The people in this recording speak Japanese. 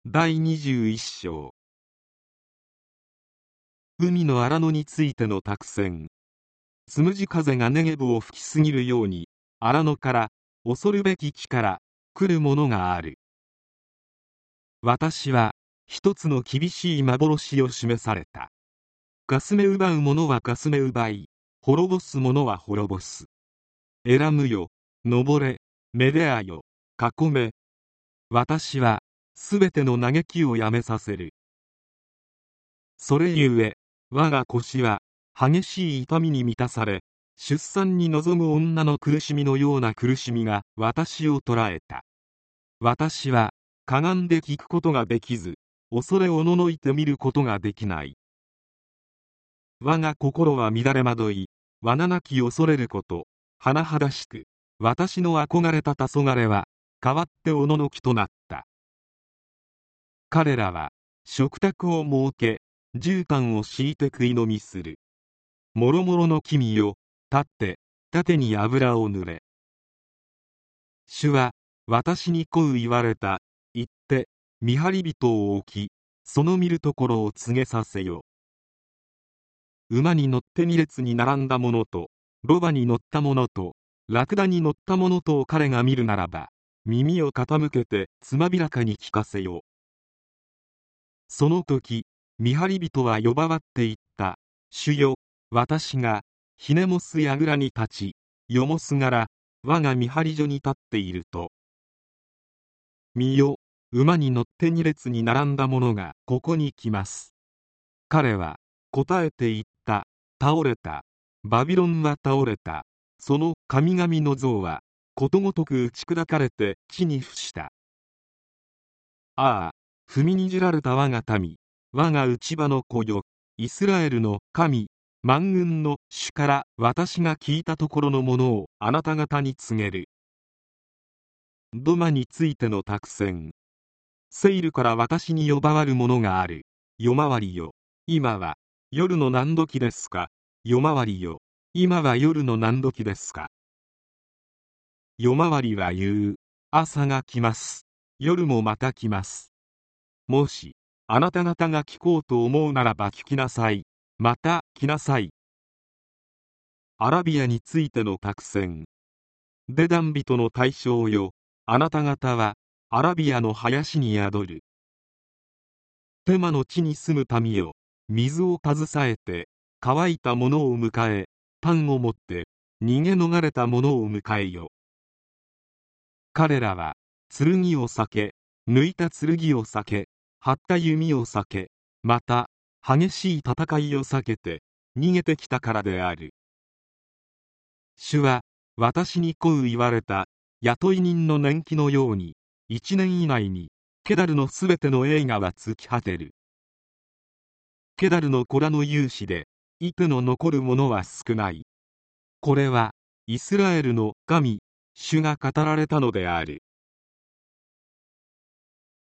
第21章。海の荒野についての託戦。つむじ風がネゲブを吹きすぎるように、荒野から恐るべき地から来るものがある。私は一つの厳しい幻を示された。かすめ奪う者はかすめ奪い、滅ぼす者は滅ぼす。エラムよ、登れ、メデアよ、囲め。私はすべての嘆きをやめさせる。それゆえ、我が腰は激しい痛みに満たされ、出産に臨む女の苦しみのような苦しみが私を捉えた。私はかがんで聞くことができず、恐れおののいて見ることができない。我が心は乱れ惑い、罠なき恐れること、甚だしく、私の憧れた黄昏は、変わっておののきとなった。彼らは、食卓を設け、絨毯を敷いて食い飲みする。もろもろの君よ、立って、盾に油を塗れ。主は、私にこう言われた。言って、見張り人を置き、その見るところを告げさせよ。馬に乗って2列に並んだ者と、ロバに乗った者と、ラクダに乗った者とを彼が見るならば、耳を傾けてつまびらかに聞かせよ。その時、見張り人は呼ばわって言った。主よ、私が、ひねもす櫓に立ち、よもすがら、我が見張り所に立っていると。見よ、馬に乗って2列に並んだ者がここに来ます。彼は、答えて言った。倒れた。バビロンは倒れた。その神々の像は、ことごとく打ち砕かれて地に伏した。ああ、踏みにじられた我が民、我が内場の子よ、イスラエルの神、万軍の主から私が聞いたところのものをあなた方に告げる。ドマについての託戦。セイルから私に呼ばわるものがある。夜回りよ、今は夜の何時ですか。夜回りよ、今は夜の何時ですか。夜回りは言う。朝が来ます。夜もまた来ます。もしあなた方が聞こうと思うならば聞きなさい。また来なさい。アラビアについての託戦。デダン人の対象よ、あなた方はアラビアの林に宿る。テマの地に住む民よ、水を携えて乾いたものを迎え、パンを持って逃げ逃れたものを迎えよ。彼らは剣を避け、抜いた剣を避け、張った弓を避け、また激しい戦いを避けて逃げてきたからである。主は私にこう言われた。雇い人の年季のように、1年以内にケダルのすべての栄華は尽き果てる。ケダルの子らの勇士でイテの残るものは少ない。これはイスラエルの神、主が語られたのである。